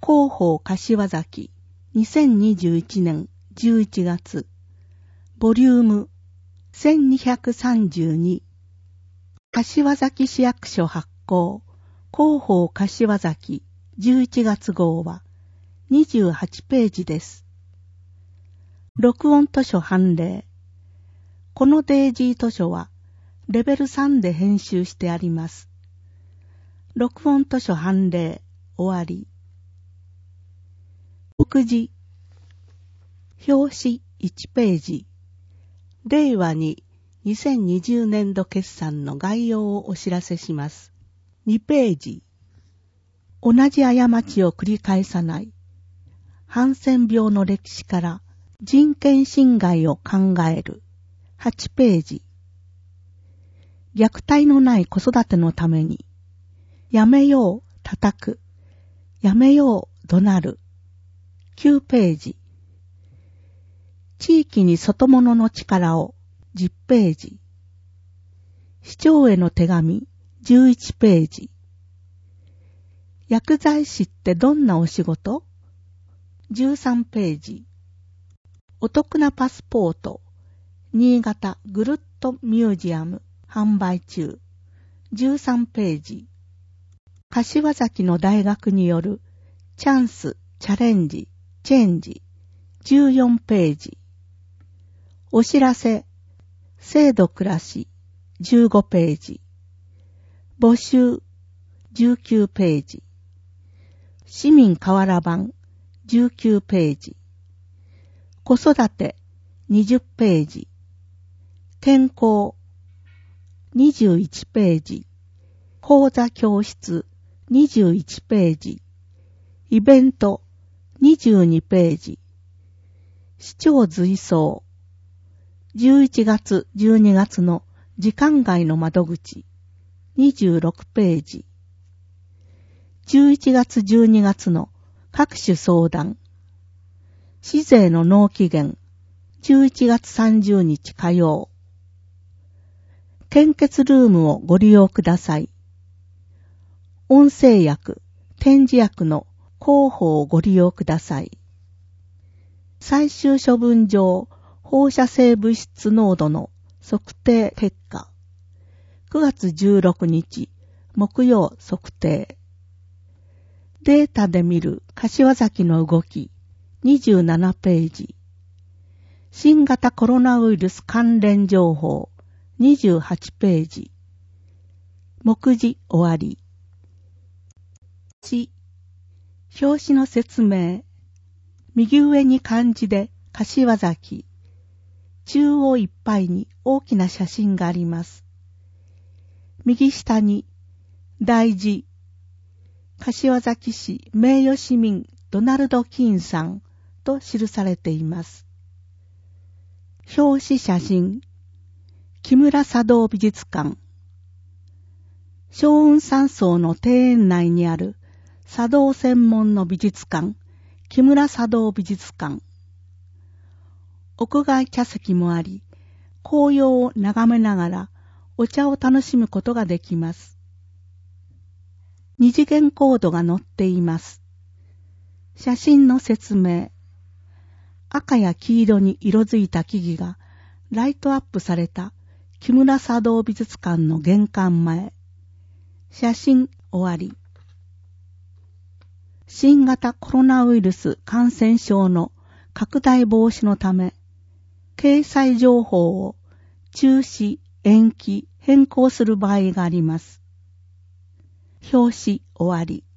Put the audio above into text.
広報柏崎2021年11月ボリューム1232柏崎市役所発行広報柏崎11月号は28ページです。録音図書判例。このデイジー図書はレベル3で編集してあります。録音図書判例終わり。目次。表紙1ページ。令和に2020年度決算の概要をお知らせします。2ページ。同じ過ちを繰り返さない。ハンセン病の歴史から人権侵害を考える。8ページ。虐待のない子育てのために、やめよう叩く、やめよう怒鳴る。9ページ。地域に外物の力を。10ページ。市長への手紙11ページ。薬剤師ってどんなお仕事 ?13 ページ。お得なパスポート新潟ぐるっとミュージアム販売中13ページ。柏崎の大学によるチャンス、チャレンジ、チェンジ14ページ。お知らせ制度暮らし15ページ。募集19ページ。市民河原版19ページ。子育て20ページ。健康21ページ。講座教室21ページ。イベント22ページ。市長随走11月12月の時間外の窓口26ページ。11月12月の各種相談。市税の納期限11月30日火曜。献血ルームをご利用ください。音声薬、点字薬の広報をご利用ください。最終処分場放射性物質濃度の測定結果。9月16日木曜測定。データで見る柏崎の動き27ページ。新型コロナウイルス関連情報28ページ。目次終わり。1、表紙の説明。右上に漢字で柏崎。中央いっぱいに大きな写真があります。右下に大字。柏崎市名誉市民ドナルド・キンさんと記されています。表紙写真。木村茶道美術館。松雲山荘の庭園内にある茶道専門の美術館、木村茶道美術館。屋外茶席もあり、紅葉を眺めながらお茶を楽しむことができます。二次元コードが載っています。写真の説明。赤や黄色に色づいた木々がライトアップされた木村茶道美術館の玄関前。写真終わり。新型コロナウイルス感染症の拡大防止のため、掲載情報を中止、延期、変更する場合があります。表紙終わり。